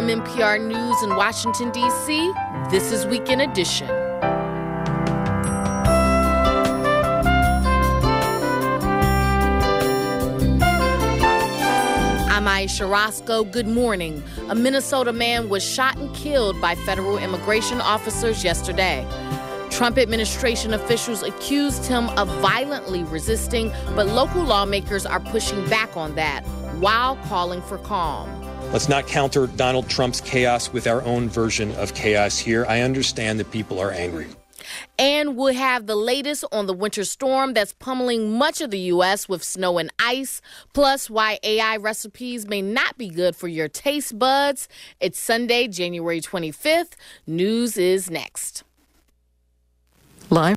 From NPR News in Washington, D.C., this is Weekend Edition. I'm Aisha Roscoe. Good morning. A Minnesota man was shot and killed by federal immigration officers yesterday. Trump administration officials accused him of violently resisting, but local lawmakers are pushing back on that while calling for calm. Let's not counter Donald Trump's chaos with our own version of chaos here. I understand that people are angry. And we'll have the latest on the winter storm that's pummeling much of the U.S. with snow and ice, plus why AI recipes may not be good for your taste buds. It's Sunday, January 25th. News is next. Live.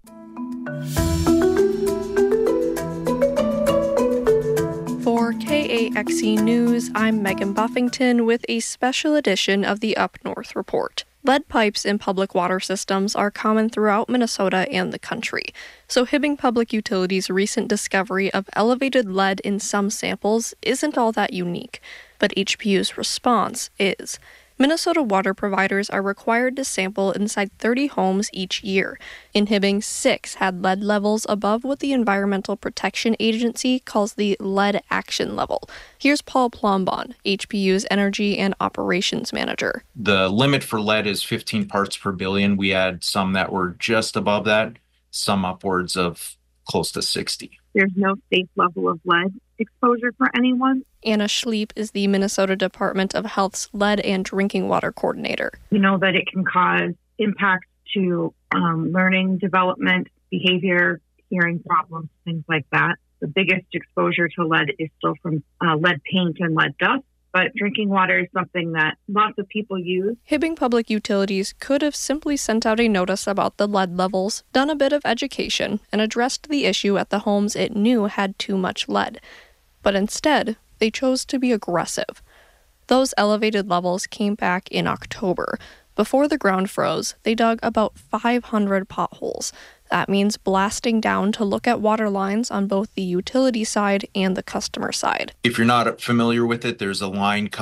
For KAXE News, I'm Megan Buffington with a special edition of the Up North Report. Lead pipes in public water systems are common throughout Minnesota and the country. So Hibbing Public Utilities' recent discovery of elevated lead in some samples isn't all that unique, but HPU's response is. Minnesota water providers are required to sample inside 30 homes each year. In Hibbing, 6 had lead levels above what the Environmental Protection Agency calls the lead action level. Here's Paul Plombon, HPU's Energy and Operations Manager. The limit for lead is 15 parts per billion. We had some that were just above that, some upwards of close to 60. There's no safe level of lead exposure for anyone. Anna Schleep is the Minnesota Department of Health's Lead and Drinking Water Coordinator. We know that it can cause impacts to learning, development, behavior, hearing problems, things like that. The biggest exposure to lead is still from lead paint and lead dust. But drinking water is something that lots of people use. Hibbing Public Utilities could have simply sent out a notice about the lead levels, done a bit of education, and addressed the issue at the homes it knew had too much lead. But instead, they chose to be aggressive. Those elevated levels came back in October. Before the ground froze, they dug about 500 potholes. That means blasting down to look at water lines on both the utility side and the customer side. If you're not familiar with it, there's a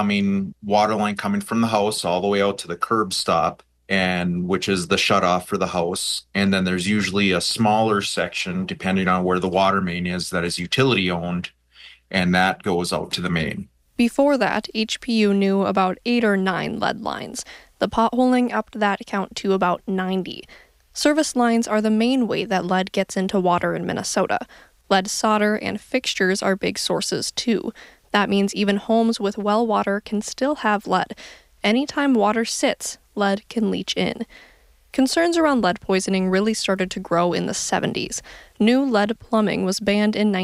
water line coming from the house all the way out to the curb stop, and which is the shutoff for the house. And then there's usually a smaller section, depending on where the water main is, that is utility owned, and that goes out to the main. Before that, HPU knew about 8 or 9 lead lines. The potholing upped that count to about 90. Service lines are the main way that lead gets into water in Minnesota. Lead solder and fixtures are big sources too. That means even homes with well water can still have lead. Anytime water sits, lead can leach in. Concerns around lead poisoning really started to grow in the 70s. New lead plumbing was banned in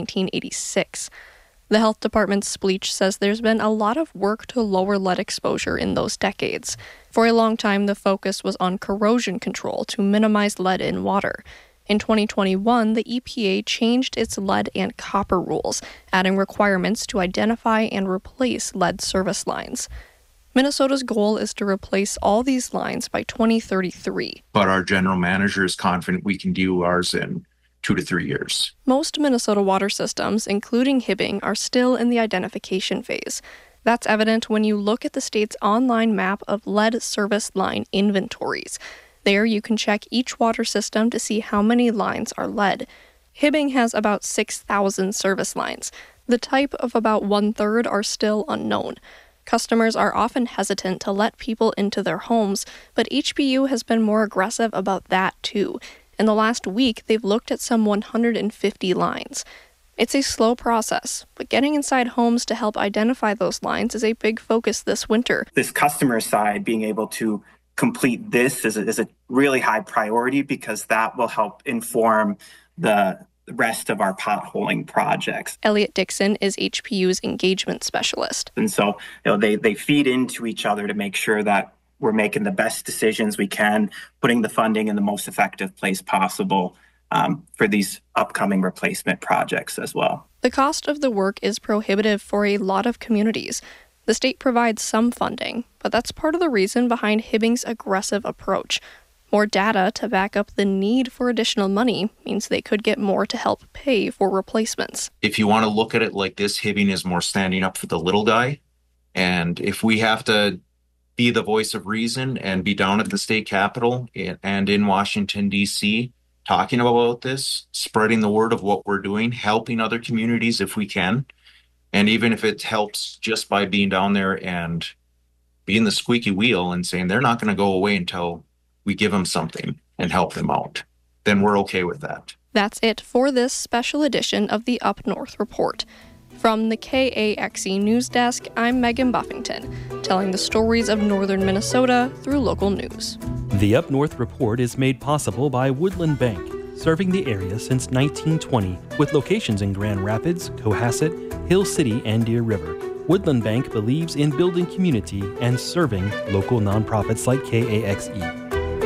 1986. The health department's Spleach says there's been a lot of work to lower lead exposure in those decades. For a long time, the focus was on corrosion control to minimize lead in water. In 2021, the EPA changed its lead and copper rules, adding requirements to identify and replace lead service lines. Minnesota's goal is to replace all these lines by 2033. But our general manager is confident we can do ours in 2 to 3 years. Most Minnesota water systems, including Hibbing, are still in the identification phase. That's evident when you look at the state's online map of lead service line inventories. There you can check each water system to see how many lines are lead. Hibbing has about 6,000 service lines. The type of about 1/3 are still unknown. Customers are often hesitant to let people into their homes, but HPU has been more aggressive about that too. In the last week, they've looked at some 150 lines. It's a slow process, but getting inside homes to help identify those lines is a big focus this winter. This customer side, being able to complete this is a really high priority because that will help inform the rest of our potholing projects. Elliot Dixon is HPU's engagement specialist. And so they feed into each other to make sure that we're making the best decisions we can, putting the funding in the most effective place possible for these upcoming replacement projects as well. The cost of the work is prohibitive for a lot of communities. The state provides some funding, but that's part of the reason behind Hibbing's aggressive approach. More data to back up the need for additional money means they could get more to help pay for replacements. If you want to look at it like this, Hibbing is more standing up for the little guy. And if we have to be the voice of reason and be down at the state capitol and in Washington, D.C., talking about this, spreading the word of what we're doing, helping other communities if we can. And even if it helps just by being down there and being the squeaky wheel and saying they're not going to go away until we give them something and help them out, then we're okay with that. That's it for this special edition of the Up North Report. From the KAXE News Desk, I'm Megan Buffington, telling the stories of northern Minnesota through local news. The Up North Report is made possible by Woodland Bank, serving the area since 1920, with locations in Grand Rapids, Cohasset, Hill City, and Deer River. Woodland Bank believes in building community and serving local nonprofits like KAXE.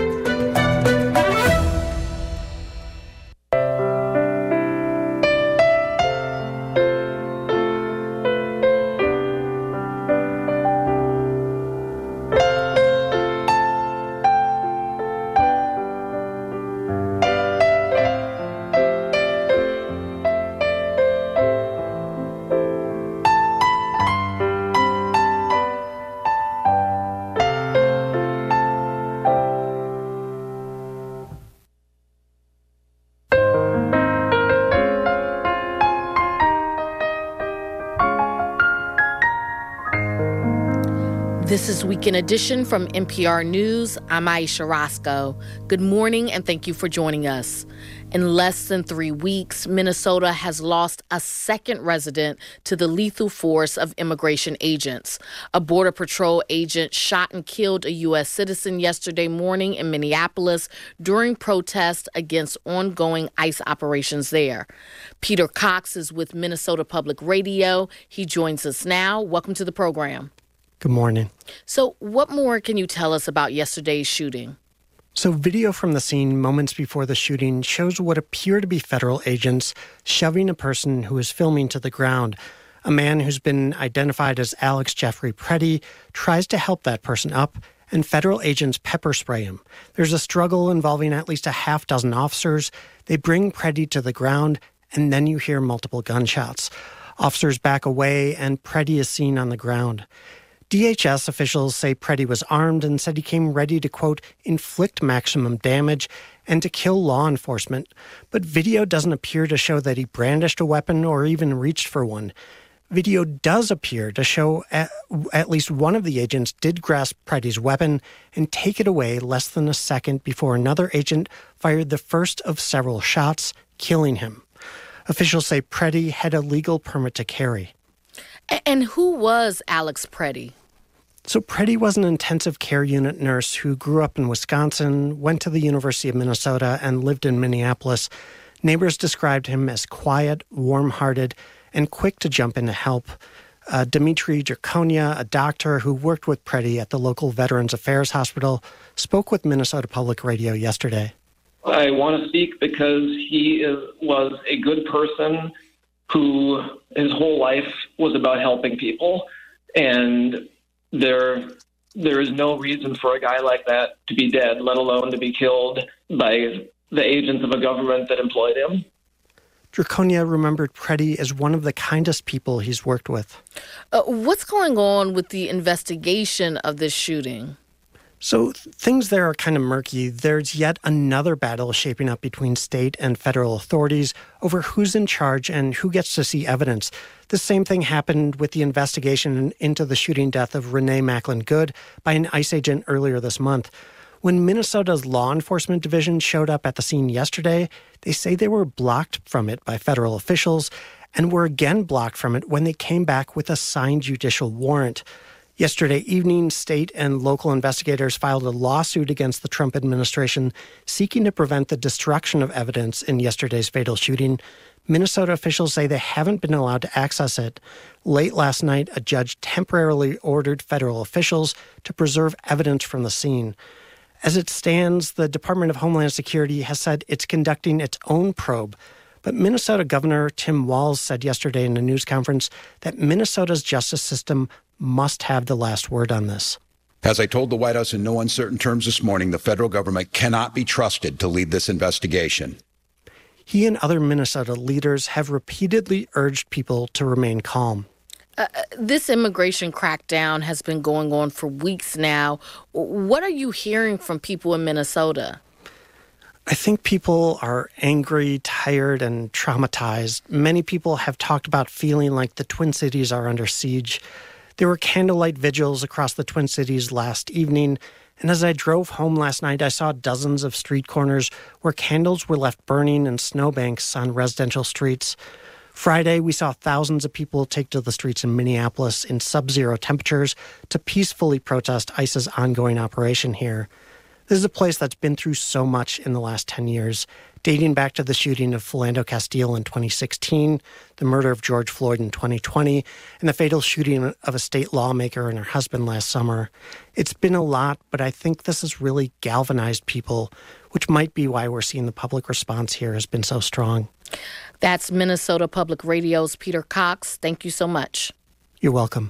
This is Weekend Edition from NPR News. I'm Aisha Roscoe. Good morning and thank you for joining us. In less than 3 weeks, Minnesota has lost a second resident to the lethal force of immigration agents. A Border Patrol agent shot and killed a U.S. citizen yesterday morning in Minneapolis during protests against ongoing ICE operations there. Peter Cox is with Minnesota Public Radio. He joins us now. Welcome to the program. Good morning. So what more can you tell us about yesterday's shooting? So video from the scene moments before the shooting shows what appear to be federal agents shoving a person who is filming to the ground. A man who's been identified as Alex Jeffrey Preddy tries to help that person up, and federal agents pepper spray him. There's a struggle involving at least a half dozen officers. They bring Preddy to the ground, and then you hear multiple gunshots. Officers back away, and Preddy is seen on the ground. DHS officials say Preddy was armed and said he came ready to, quote, inflict maximum damage and to kill law enforcement. But video doesn't appear to show that he brandished a weapon or even reached for one. Video does appear to show at least one of the agents did grasp Preddy's weapon and take it away less than a second before another agent fired the first of several shots, killing him. Officials say Preddy had a legal permit to carry. And who was Alex Preddy? So Preddy was an intensive care unit nurse who grew up in Wisconsin, went to the University of Minnesota, and lived in Minneapolis. Neighbors described him as quiet, warm-hearted, and quick to jump in to help. Dimitri Draconia, a doctor who worked with Preddy at the local Veterans Affairs Hospital, spoke with Minnesota Public Radio yesterday. I want to speak because he was a good person who his whole life was about helping people, and there is no reason for a guy like that to be dead, let alone to be killed by the agents of a government that employed him. Draconia remembered Preddy as one of the kindest people he's worked with. What's going on with the investigation of this shooting? So things there are kind of murky. There's yet another battle shaping up between state and federal authorities over who's in charge and who gets to see evidence. The same thing happened with the investigation into the shooting death of Renee Macklin Good by an ICE agent earlier this month. When Minnesota's law enforcement division showed up at the scene yesterday, they say they were blocked from it by federal officials and were again blocked from it when they came back with a signed judicial warrant. Yesterday evening, state and local investigators filed a lawsuit against the Trump administration seeking to prevent the destruction of evidence in yesterday's fatal shooting. Minnesota officials say they haven't been allowed to access it. Late last night, a judge temporarily ordered federal officials to preserve evidence from the scene. As it stands, the Department of Homeland Security has said it's conducting its own probe. But Minnesota Governor Tim Walz said yesterday in a news conference that Minnesota's justice system must have the last word on this. As I told the White House in no uncertain terms this morning, the federal government cannot be trusted to lead this investigation. He and other Minnesota leaders have repeatedly urged people to remain calm. This immigration crackdown has been going on for weeks now. What are you hearing from people in Minnesota? I think people are angry, tired, and traumatized. Many people have talked about feeling like the Twin Cities are under siege. There were candlelight vigils across the Twin Cities last evening, and as I drove home last night, I saw dozens of street corners where candles were left burning in snowbanks on residential streets. Friday, we saw thousands of people take to the streets in Minneapolis in sub-zero temperatures to peacefully protest ICE's ongoing operation here. This is a place that's been through so much in the last 10 years, dating back to the shooting of Philando Castile in 2016, the murder of George Floyd in 2020, and the fatal shooting of a state lawmaker and her husband last summer. It's been a lot, but I think this has really galvanized people, which might be why we're seeing the public response here has been so strong. That's Minnesota Public Radio's Peter Cox. Thank you so much. You're welcome.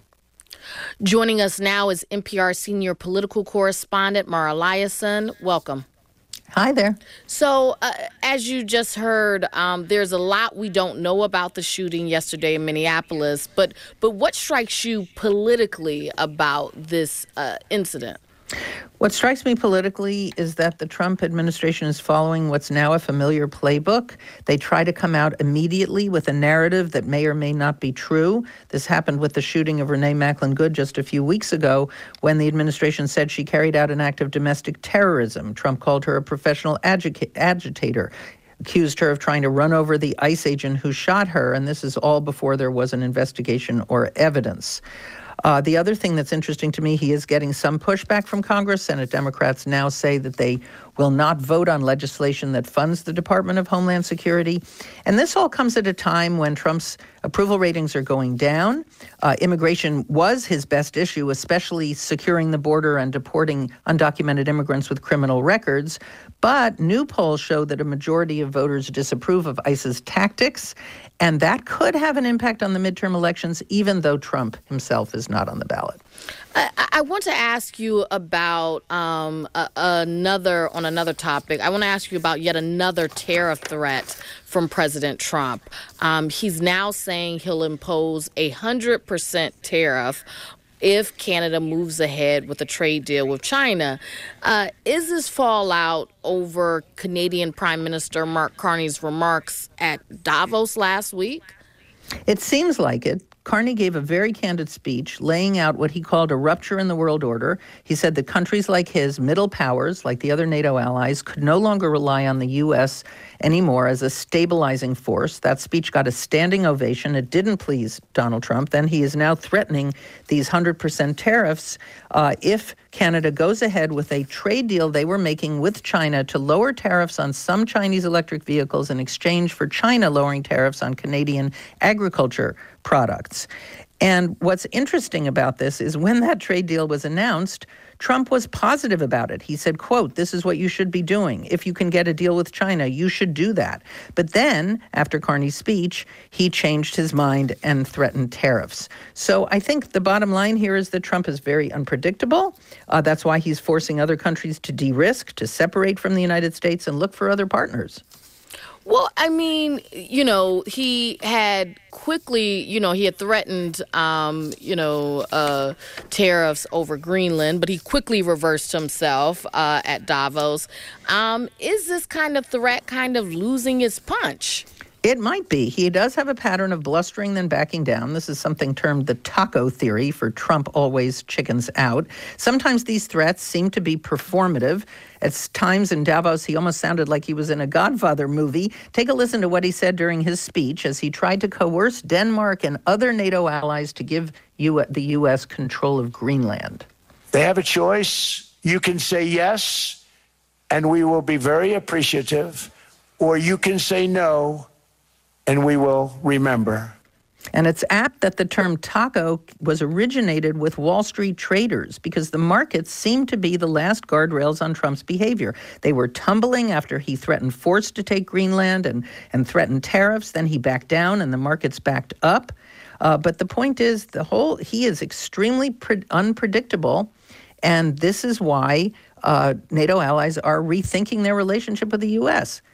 Joining us now is NPR senior political correspondent Mara Liasson. Welcome. Hi there. So, as you just heard, there's a lot we don't know about the shooting yesterday in Minneapolis, but what strikes you politically about this incident? What strikes me politically is that the Trump administration is following what's now a familiar playbook. They try to come out immediately with a narrative that may or may not be true. This happened with the shooting of Renee Macklin Good just a few weeks ago when the administration said she carried out an act of domestic terrorism. Trump called her a professional agitator, accused her of trying to run over the ICE agent who shot her, and this is all before there was an investigation or evidence. The other thing that's interesting to me, he is getting some pushback from Congress. Senate Democrats now say that they will not vote on legislation that funds the Department of Homeland Security. And this all comes at a time when Trump's approval ratings are going down. Immigration was his best issue, especially securing the border and deporting undocumented immigrants with criminal records. But new polls show that a majority of voters disapprove of ICE's tactics, and that could have an impact on the midterm elections, even though Trump himself is not on the ballot. I want to ask you about another topic. I want to ask you about yet another tariff threat from President Trump. He's now saying he'll impose 100% tariff if Canada moves ahead with a trade deal with China. Is this fallout over Canadian Prime Minister Mark Carney's remarks at Davos last week? It seems like it. Carney gave a very candid speech laying out what he called a rupture in the world order. He said that countries like his, middle powers, like the other NATO allies, could no longer rely on the U.S. anymore as a stabilizing force. That speech got a standing ovation. It didn't please Donald Trump. Then he is now threatening these 100% tariffs if Canada goes ahead with a trade deal they were making with China to lower tariffs on some Chinese electric vehicles in exchange for China lowering tariffs on Canadian agriculture products. And what's interesting about this is when that trade deal was announced, Trump was positive about it. He said, quote, "This is what you should be doing. If you can get a deal with China, you should do that." But then, after Carney's speech, he changed his mind and threatened tariffs. So I think the bottom line here is that Trump is very unpredictable. That's why he's forcing other countries to de-risk, to separate from the United States and look for other partners. Well, I mean, he had quickly, he had threatened, tariffs over Greenland, but he quickly reversed himself at Davos. Is this kind of threat kind of losing its punch? It might be. He does have a pattern of blustering then backing down. This is something termed the taco theory, for Trump always chickens out. Sometimes these threats seem to be performative. At times in Davos, he almost sounded like he was in a Godfather movie. Take a listen to what he said during his speech as he tried to coerce Denmark and other NATO allies to give the U.S. control of Greenland. They have a choice. You can say yes, and we will be very appreciative, or you can say no, and we will remember. And it's apt that the term taco was originated with Wall Street traders because the markets seemed to be the last guardrails on Trump's behavior. They were tumbling after he threatened force to take Greenland and threatened tariffs. Then he backed down and the markets backed up. But the point is, he is extremely unpredictable. And this is why NATO allies are rethinking their relationship with the U.S.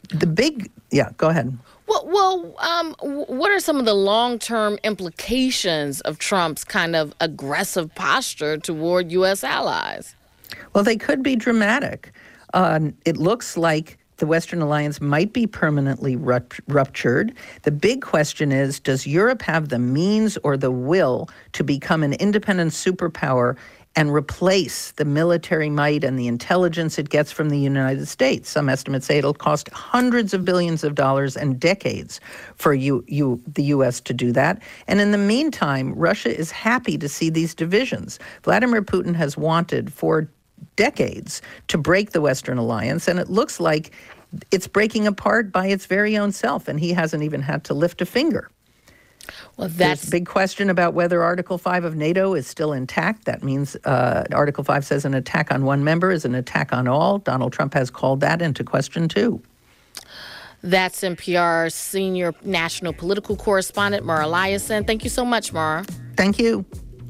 Go ahead. What are some of the long-term implications of Trump's kind of aggressive posture toward U.S. allies? Well, they could be dramatic. It looks like the Western alliance might be permanently ruptured. The big question is, does Europe have the means or the will to become an independent superpower and replace the military might and the intelligence it gets from the United States? Some estimates say it'll cost hundreds of billions of dollars and decades for the U.S. to do that. And in the meantime, Russia is happy to see these divisions. Vladimir Putin has wanted for decades to break the Western alliance, and it looks like it's breaking apart by its very own self, and he hasn't even had to lift a finger. Well, there's a big question about whether Article 5 of NATO is still intact. That means Article 5 says an attack on one member is an attack on all. Donald Trump has called that into question, too. That's NPR's senior national political correspondent, Mara Liasson. Thank you so much, Mara. Thank you.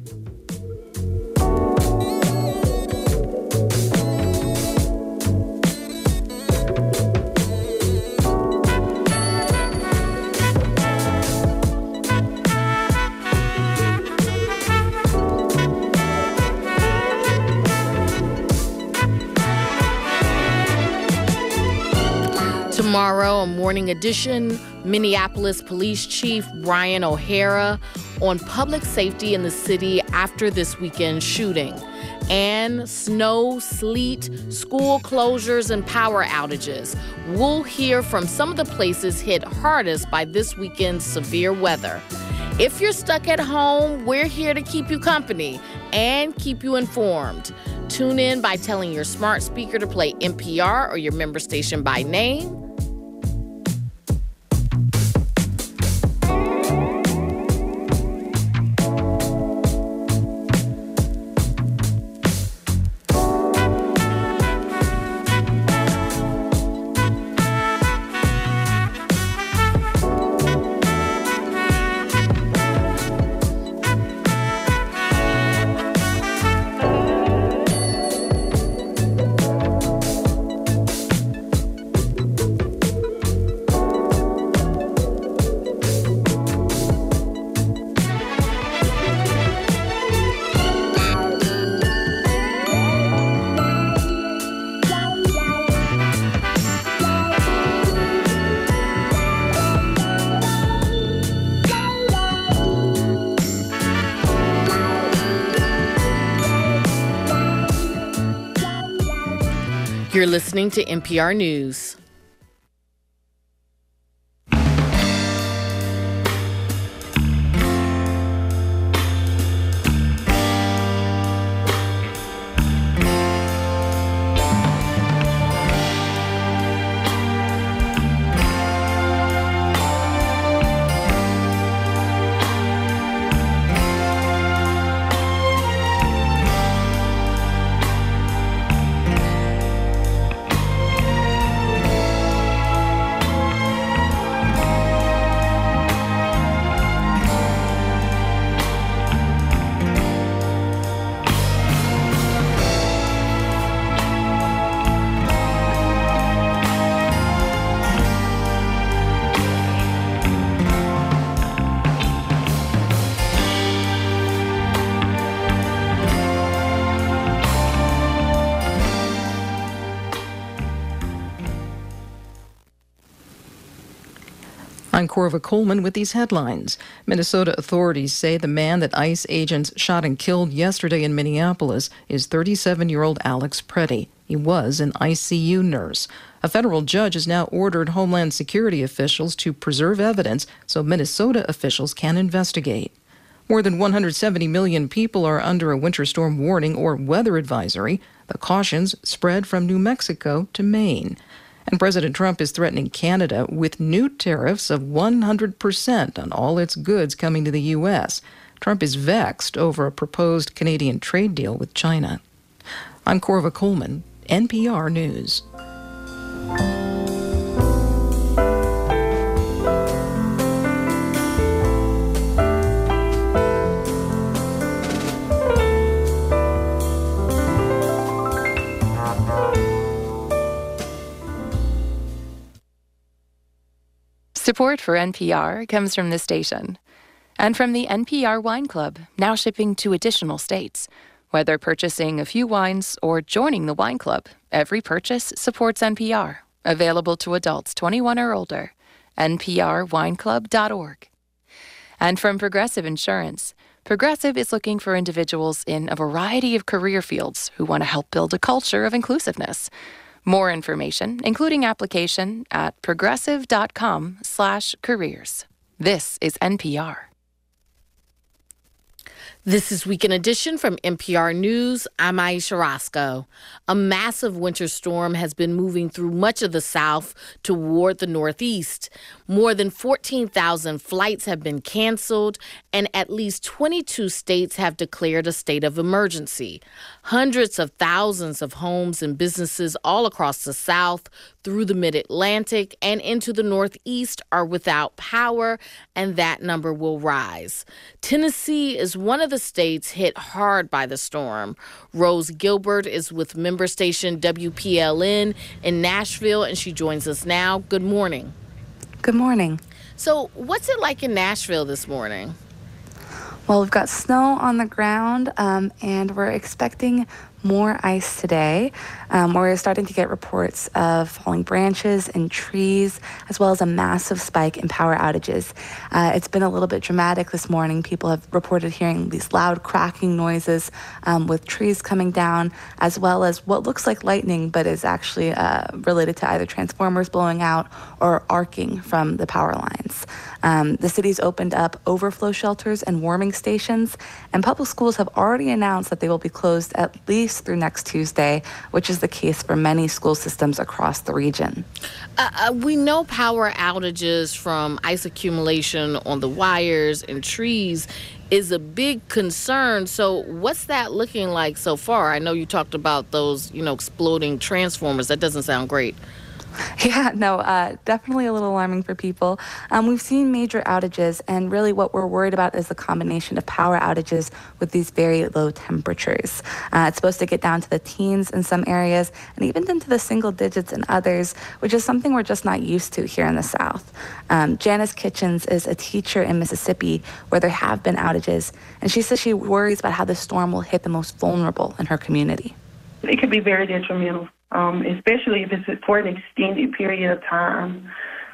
Tomorrow, a Morning Edition, Minneapolis Police Chief Brian O'Hara on public safety in the city after this weekend's shooting. And snow, sleet, school closures, and power outages. We'll hear from some of the places hit hardest by this weekend's severe weather. If you're stuck at home, we're here to keep you company and keep you informed. Tune in by telling your smart speaker to play NPR or your member station by name. You're listening to NPR News. I'm Corva Coleman with these headlines. Minnesota authorities say the man that ICE agents shot and killed yesterday in Minneapolis is 37-year-old Alex Preddy. He was an ICU nurse. A federal judge has now ordered Homeland Security officials to preserve evidence so Minnesota officials can investigate. More than 170 million people are under a winter storm warning or weather advisory. The cautions spread from New Mexico to Maine. And President Trump is threatening Canada with new tariffs of 100% on all its goods coming to the U.S. Trump is vexed over a proposed Canadian trade deal with China. I'm Corva Coleman, NPR News. Support for NPR comes from this station and from the NPR Wine Club, now shipping to additional states. Whether purchasing a few wines or joining the wine club, every purchase supports NPR. Available to adults 21 or older. NPRWineClub.org. And from Progressive Insurance. Progressive is looking for individuals in a variety of career fields who want to help build a culture of inclusiveness. More information, including application, at progressive.com/careers. This is NPR. This is Weekend Edition from NPR News. I'm Aisha Roscoe. A massive winter storm has been moving through much of the South toward the Northeast. More than 14,000 flights have been canceled, and at least 22 states have declared a state of emergency. Hundreds of thousands of homes and businesses all across the South, through the Mid-Atlantic, and into the Northeast are without power, and that number will rise. Tennessee is one of the states hit hard by the storm. Rose Gilbert is with member station WPLN in Nashville, and she joins us now. Good morning. Good morning. So what's it like in Nashville this morning? Well, we've got snow on the ground, and we're expecting more ice today. We're starting to get reports of falling branches and trees, as well as a massive spike in power outages. It's been a little bit dramatic this morning. People have reported hearing these loud cracking noises with trees coming down, as well as what looks like lightning, but is actually related to either transformers blowing out or arcing from the power lines. The city's opened up overflow shelters and warming stations, and public schools have already announced that they will be closed at least through next Tuesday, which is the case for many school systems across the region. We know power outages from ice accumulation on the wires and trees is a big concern. So what's that looking like so far? I know you talked about those, exploding transformers. That doesn't sound great. Yeah, no, definitely a little alarming for people. We've seen major outages, and really what we're worried about is the combination of power outages with these very low temperatures. It's supposed to get down to the teens in some areas and even into the single digits in others, which is something we're just not used to here in the South. Janice Kitchens is a teacher in Mississippi where there have been outages, and she says she worries about how the storm will hit the most vulnerable in her community. It could be very detrimental. Especially if it's for an extended period of time.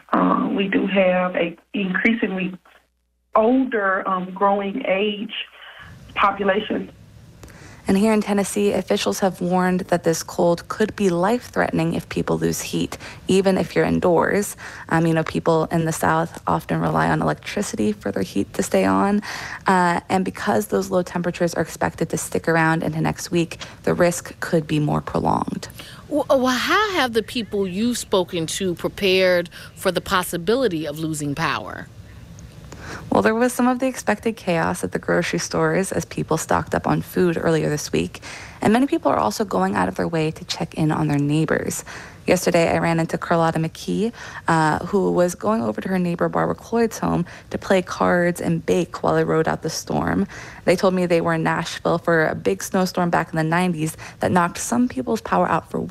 We do have a increasingly older, growing age population. And here in Tennessee, officials have warned that this cold could be life-threatening if people lose heat, even if you're indoors. People in the South often rely on electricity for their heat to stay on. And because those low temperatures are expected to stick around into next week, the risk could be more prolonged. Well, how have the people you've spoken to prepared for the possibility of losing power? Well, there was some of the expected chaos at the grocery stores as people stocked up on food earlier this week. And many people are also going out of their way to check in on their neighbors. Yesterday, I ran into Carlotta McKee, who was going over to her neighbor Barbara Cloyd's home to play cards and bake while they rode out the storm. They told me they were in Nashville for a big snowstorm back in the 90s that knocked some people's power out for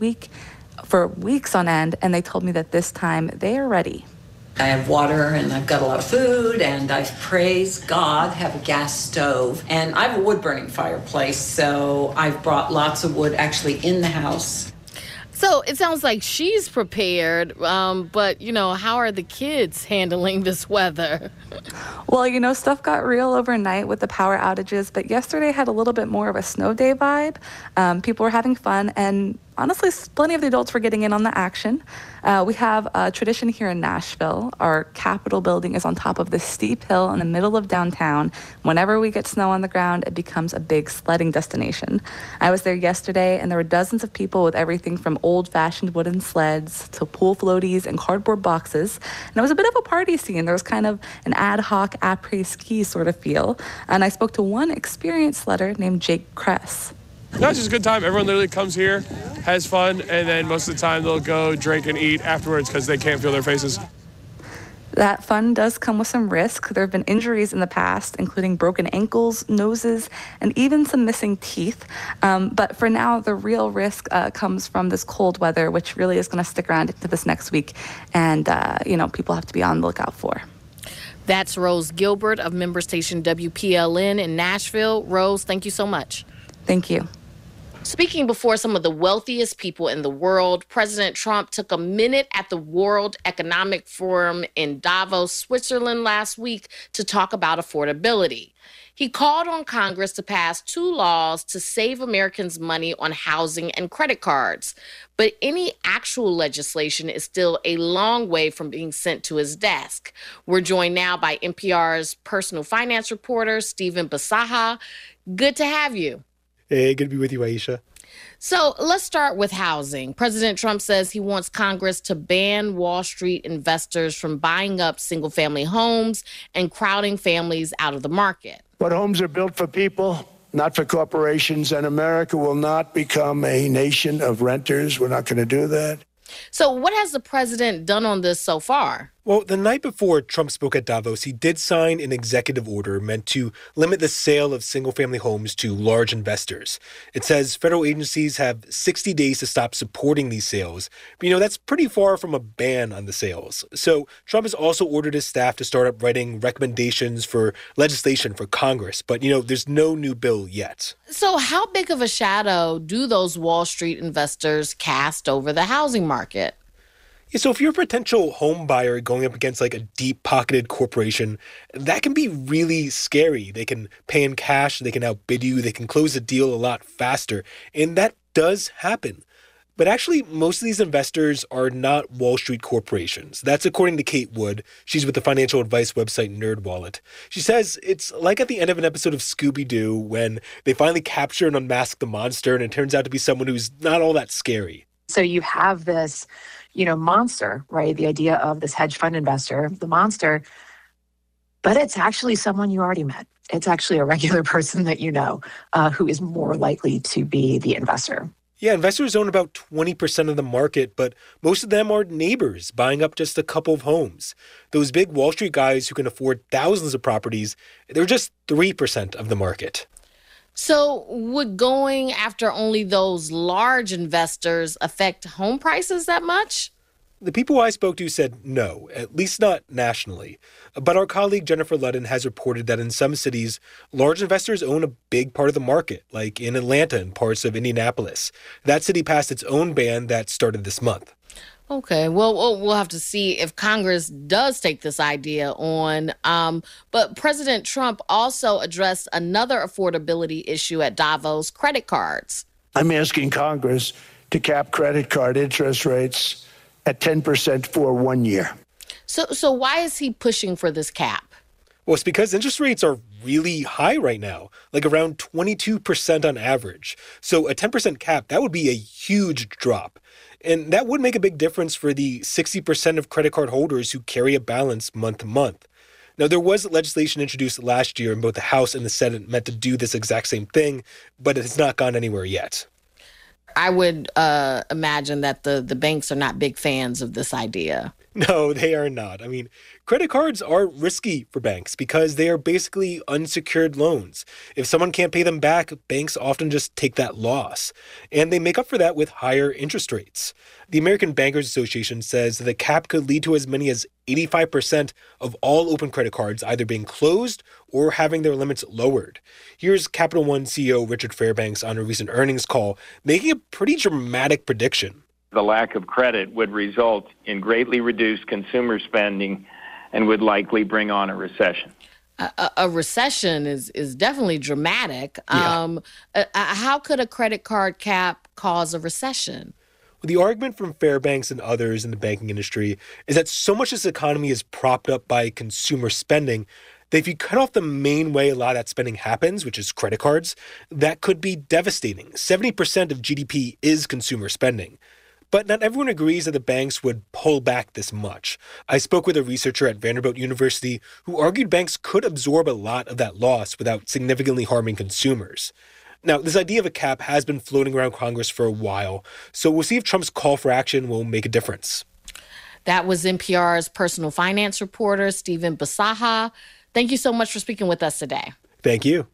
weeks on end, and they told me that this time they are ready. I have water and I've got a lot of food and I, praise God, have a gas stove. And I have a wood-burning fireplace, so I've brought lots of wood actually in the house. So it sounds like she's prepared, but, how are the kids handling this weather? Well, stuff got real overnight with the power outages, but yesterday had a little bit more of a snow day vibe. People were having fun, and honestly, plenty of the adults were getting in on the action. We have a tradition here in Nashville. Our Capitol building is on top of this steep hill in the middle of downtown. Whenever we get snow on the ground, it becomes a big sledding destination. I was there yesterday, and there were dozens of people with everything from old-fashioned wooden sleds to pool floaties and cardboard boxes. And it was a bit of a party scene. There was kind of an ad hoc après-ski sort of feel. And I spoke to one experienced sledder named Jake Kress. No, it's just a good time. Everyone literally comes here, has fun, and then most of the time they'll go drink and eat afterwards because they can't feel their faces. That fund does come with some risk. There have been injuries in the past, including broken ankles, noses, and even some missing teeth. But for now, the real risk comes from this cold weather, which really is going to stick around into this next week. And, people have to be on the lookout for. That's Rose Gilbert of member station WPLN in Nashville. Rose, thank you so much. Thank you. Speaking before some of the wealthiest people in the world, President Trump took a minute at the World Economic Forum in Davos, Switzerland last week to talk about affordability. He called on Congress to pass 2 laws to save Americans money on housing and credit cards. But any actual legislation is still a long way from being sent to his desk. We're joined now by NPR's personal finance reporter, Stephen Basaha. Good to have you. Hey, good to be with you, Aisha. So let's start with housing. President Trump says he wants Congress to ban Wall Street investors from buying up single-family homes and crowding families out of the market. But homes are built for people, not for corporations, and America will not become a nation of renters. We're not going to do that. So what has the president done on this so far? Well, the night before Trump spoke at Davos, he did sign an executive order meant to limit the sale of single-family homes to large investors. It says federal agencies have 60 days to stop supporting these sales. But, that's pretty far from a ban on the sales. So Trump has also ordered his staff to start up writing recommendations for legislation for Congress. But, there's no new bill yet. So how big of a shadow do those Wall Street investors cast over the housing market? Yeah, so if you're a potential home buyer going up against like a deep-pocketed corporation, that can be really scary. They can pay in cash, they can outbid you, they can close the deal a lot faster, and that does happen. But actually, most of these investors are not Wall Street corporations. That's according to Kate Wood. She's with the financial advice website NerdWallet. She says it's like at the end of an episode of Scooby-Doo when they finally capture and unmask the monster, and it turns out to be someone who's not all that scary. So you have this monster, right? The idea of this hedge fund investor, the monster, but it's actually someone you already met. It's actually a regular person that who is more likely to be the investor. Yeah, investors own about 20% of the market, but most of them are neighbors buying up just a couple of homes. Those big Wall Street guys who can afford thousands of properties, they're just 3% of the market. So would going after only those large investors affect home prices that much? The people I spoke to said no, at least not nationally. But our colleague Jennifer Ludden has reported that in some cities, large investors own a big part of the market, like in Atlanta and parts of Indianapolis. That city passed its own ban that started this month. Okay, well, we'll have to see if Congress does take this idea on. But President Trump also addressed another affordability issue at Davos, credit cards. I'm asking Congress to cap credit card interest rates at 10% for 1 year. So why is he pushing for this cap? Well, it's because interest rates are really high right now, like around 22% on average. So a 10% cap, that would be a huge drop. And that would make a big difference for the 60% of credit card holders who carry a balance month to month. Now, there was legislation introduced last year in both the House and the Senate meant to do this exact same thing, but it has not gone anywhere yet. I would imagine that the banks are not big fans of this idea. No, they are not. I mean, credit cards are risky for banks because they are basically unsecured loans. If someone can't pay them back, banks often just take that loss. And they make up for that with higher interest rates. The American Bankers Association says that the cap could lead to as many as 85% of all open credit cards either being closed or having their limits lowered. Here's Capital One CEO Richard Fairbanks on a recent earnings call making a pretty dramatic prediction. The lack of credit would result in greatly reduced consumer spending and would likely bring on a recession. A recession is definitely dramatic. Yeah. How could a credit card cap cause a recession? Well, the argument from Fairbanks and others in the banking industry is that so much of this economy is propped up by consumer spending that if you cut off the main way a lot of that spending happens, which is credit cards, that could be devastating. 70% of GDP is consumer spending. But not everyone agrees that the banks would pull back this much. I spoke with a researcher at Vanderbilt University who argued banks could absorb a lot of that loss without significantly harming consumers. Now, this idea of a cap has been floating around Congress for a while, so we'll see if Trump's call for action will make a difference. That was NPR's personal finance reporter, Stephen Basaha. Thank you so much for speaking with us today. Thank you.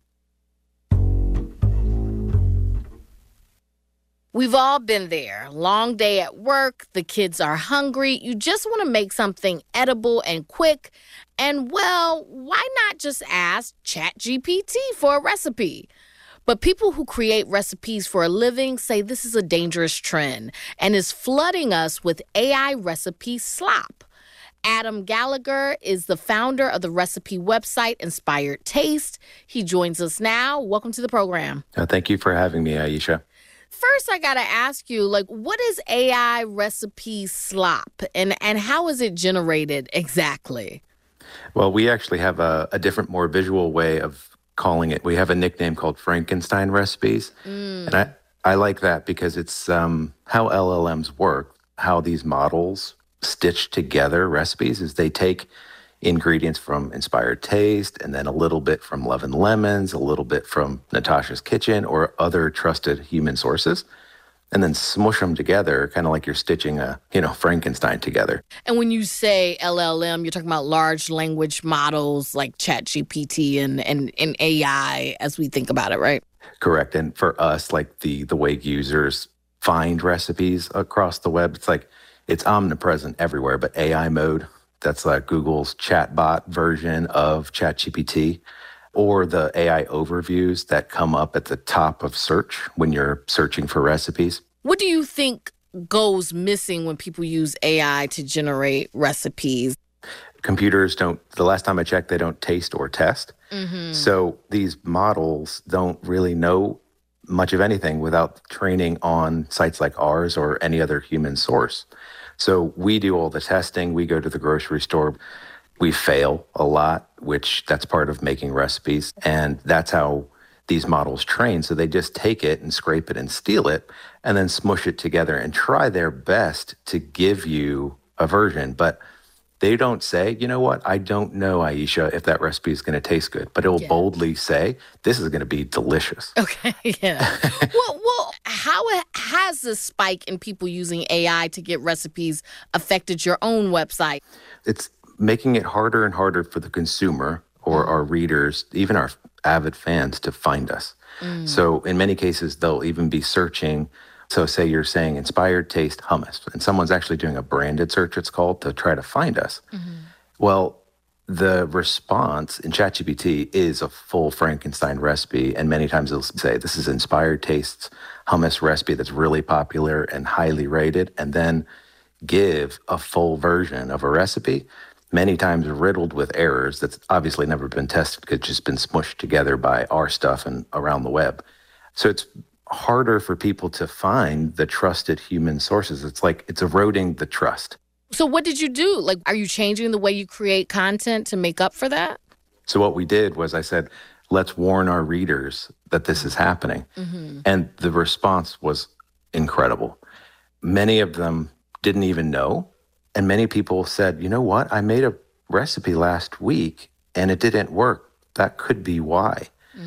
We've all been there. Long day at work, the kids are hungry. You just want to make something edible and quick. And, well, why not just ask ChatGPT for a recipe? But people who create recipes for a living say this is a dangerous trend and is flooding us with AI recipe slop. Adam Gallagher is the founder of the recipe website Inspired Taste. He joins us now. Welcome to the program. Thank you for having me, Aisha. First, I got to ask you, what is AI recipe slop and how is it generated exactly? Well, we actually have a different, more visual way of calling it. We have a nickname called Frankenstein recipes. And I like that because it's how LLMs work, how these models stitch together recipes is they take ingredients from Inspired Taste and then a little bit from Love and Lemons, a little bit from Natasha's Kitchen or other trusted human sources, and then smush them together, kind of like you're stitching a, Frankenstein together. And when you say LLM, you're talking about large language models like ChatGPT and AI as we think about it, right? Correct. And for us, like the way users find recipes across the web, it's omnipresent everywhere, but AI mode, that's like Google's chatbot version of ChatGPT, or the AI overviews that come up at the top of search when you're searching for recipes. What do you think goes missing when people use AI to generate recipes? Computers the last time I checked, they don't taste or test. Mm-hmm. So these models don't really know much of anything without training on sites like ours or any other human source. So we do all the testing. We go to the grocery store. We fail a lot, which that's part of making recipes. And that's how these models train. So they just take it and scrape it and steal it and then smush it together and try their best to give you a version. But they don't say, you know what, I don't know, Aisha, if that recipe is going to taste good. But it will boldly say, this is going to be delicious. Okay, yeah. well, how has the spike in people using AI to get recipes affected your own website? It's making it harder and harder for the consumer or our readers, even our avid fans, to find us. So in many cases, they'll even be searching. So say you're saying Inspired Taste hummus, and someone's actually doing a branded search, it's called, to try to find us. Mm-hmm. Well, the response in ChatGPT is a full Frankenstein recipe, and many times it'll say, this is Inspired Taste's hummus recipe that's really popular and highly rated, and then give a full version of a recipe, many times riddled with errors that's obviously never been tested because it's just been smushed together by our stuff and around the web. So it's harder for people to find the trusted human sources. It's like it's eroding the trust. So what did you do? Are you changing the way you create content to make up for that? So what we did was I said, let's warn our readers that this is happening. Mm-hmm. And the response was incredible. Many of them didn't even know. And many people said, you know what? I made a recipe last week and it didn't work. That could be why.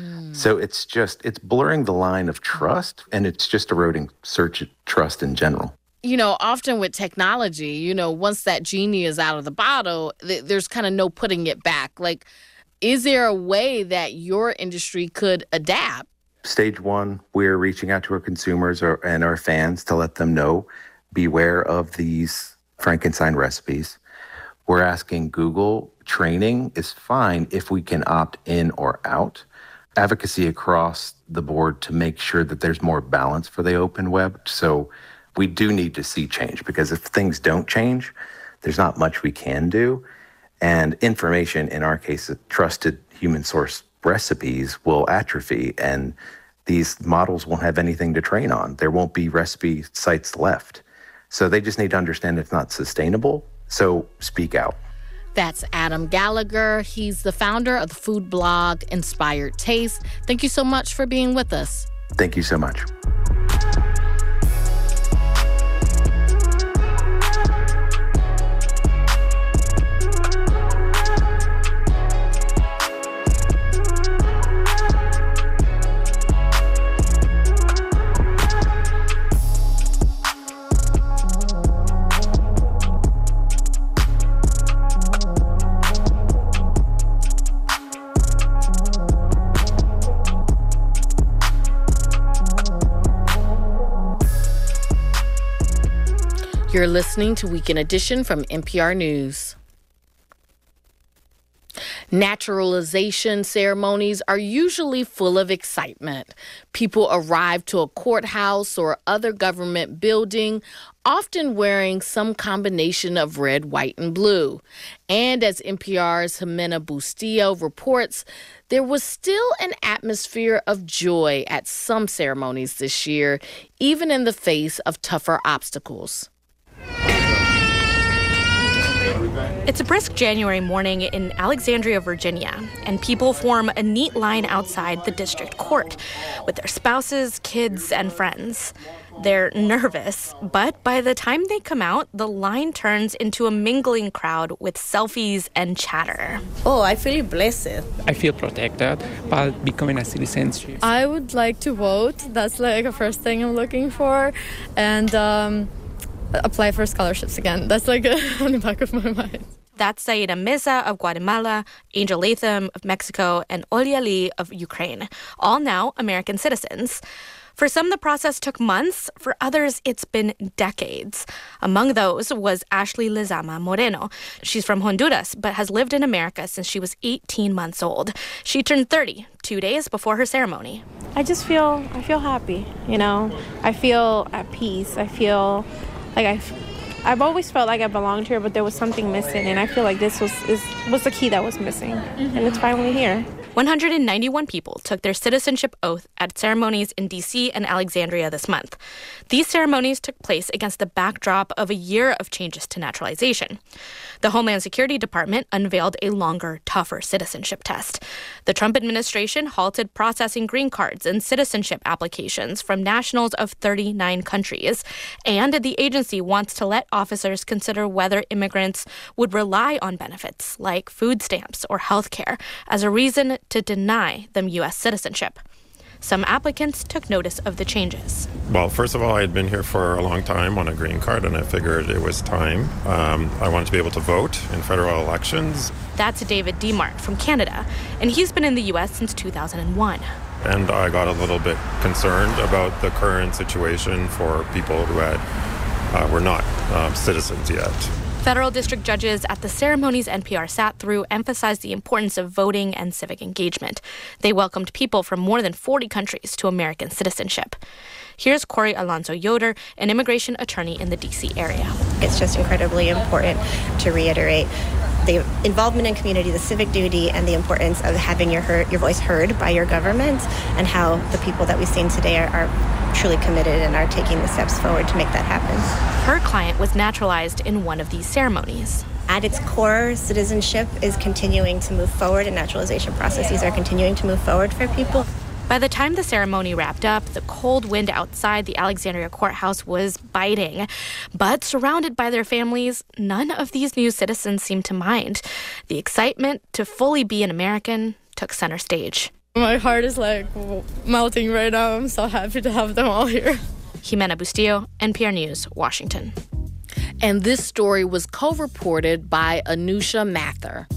So it's blurring the line of trust, and it's just eroding search trust in general. Often with technology, once that genie is out of the bottle, there's kind of no putting it back. Is there a way that your industry could adapt? Stage one, we're reaching out to our consumers and our fans to let them know, beware of these Frankenstein recipes. We're asking Google, training is fine if we can opt in or out. Advocacy across the board to make sure that there's more balance for the open web. So we do need to see change, because if things don't change, there's not much we can do. And information, in our case, trusted human source recipes will atrophy, and these models won't have anything to train on. There won't be recipe sites left. So they just need to understand it's not sustainable. So speak out. That's Adam Gallagher. He's the founder of the food blog Inspired Taste. Thank you so much for being with us. Thank you so much. You're listening to Weekend Edition from NPR News. Naturalization ceremonies are usually full of excitement. People arrive to a courthouse or other government building, often wearing some combination of red, white, and blue. And as NPR's Jimena Bustillo reports, there was still an atmosphere of joy at some ceremonies this year, even in the face of tougher obstacles. It's a brisk January morning in Alexandria, Virginia, and people form a neat line outside the district court with their spouses, kids, and friends. They're nervous, but by the time they come out, the line turns into a mingling crowd with selfies and chatter. Oh, I feel blessed. I feel protected by becoming a citizen. I would like to vote. That's like the first thing I'm looking for. And apply for scholarships again. That's like on the back of my mind. That's Saida Meza of Guatemala, Angel Latham of Mexico, and Olya Lee of Ukraine, all now American citizens. For some, the process took months. For others, it's been decades. Among those was Ashley Lezama Moreno. She's from Honduras, but has lived in America since she was 18 months old. She turned 30 2 days before her ceremony. I feel happy, you know. I feel at peace. I feel like I've always felt like I belonged here, but there was something missing, and I feel like this was the key that was missing, and it's finally here. 191 people took their citizenship oath at ceremonies in D.C. and Alexandria this month. These ceremonies took place against the backdrop of a year of changes to naturalization. The Homeland Security Department unveiled a longer, tougher citizenship test. The Trump administration halted processing green cards and citizenship applications from nationals of 39 countries, and the agency wants to let officers consider whether immigrants would rely on benefits like food stamps or health care as a reason to deny them U.S. citizenship. Some applicants took notice of the changes. Well, first of all, I had been here for a long time on a green card, and I figured it was time. I wanted to be able to vote in federal elections. That's David Demart from Canada, and he's been in the U.S. since 2001. And I got a little bit concerned about the current situation for people who were not citizens yet. Federal district judges at the ceremonies NPR sat through emphasized the importance of voting and civic engagement. They welcomed people from more than 40 countries to American citizenship. Here's Corey Alonso Yoder, an immigration attorney in the D.C. area. It's just incredibly important to reiterate the involvement in community, the civic duty, and the importance of having your voice heard by your government, and how the people that we've seen today are truly committed and are taking the steps forward to make that happen. Her client was naturalized in one of these ceremonies. At its core, citizenship is continuing to move forward, and naturalization processes are continuing to move forward for people. By the time the ceremony wrapped up, the cold wind outside the Alexandria courthouse was biting. But surrounded by their families, none of these new citizens seemed to mind. The excitement to fully be an American took center stage. My heart is like melting right now. I'm so happy to have them all here. Jimena Bustillo, NPR News, Washington. And this story was co-reported by Anusha Mather.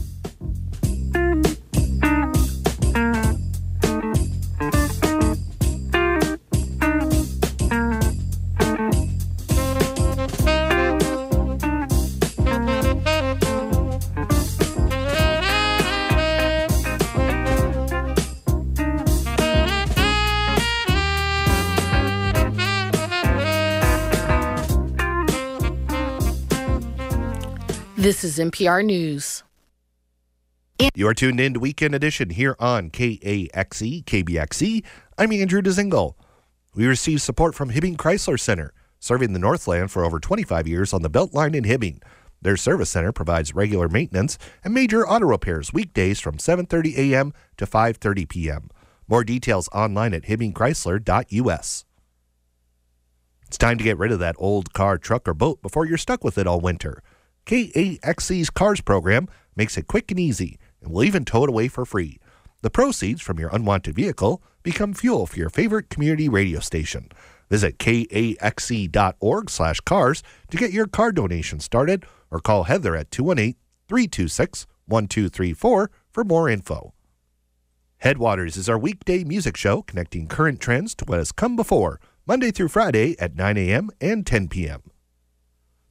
This is NPR News. You are tuned in to Weekend Edition here on KAXE, KBXE. I'm Andrew Dzingel. We receive support from Hibbing Chrysler Center, serving the Northland for over 25 years on the Beltline in Hibbing. Their service center provides regular maintenance and major auto repairs weekdays from 7:30 a.m. to 5:30 p.m. More details online at hibbingchrysler.us. It's time to get rid of that old car, truck, or boat before you're stuck with it all winter. KAXE's CARS program makes it quick and easy, and will even tow it away for free. The proceeds from your unwanted vehicle become fuel for your favorite community radio station. Visit kaxe.org/cars to get your car donation started, or call Heather at 218-326-1234 for more info. Headwaters is our weekday music show connecting current trends to what has come before, Monday through Friday at 9 a.m. and 10 p.m.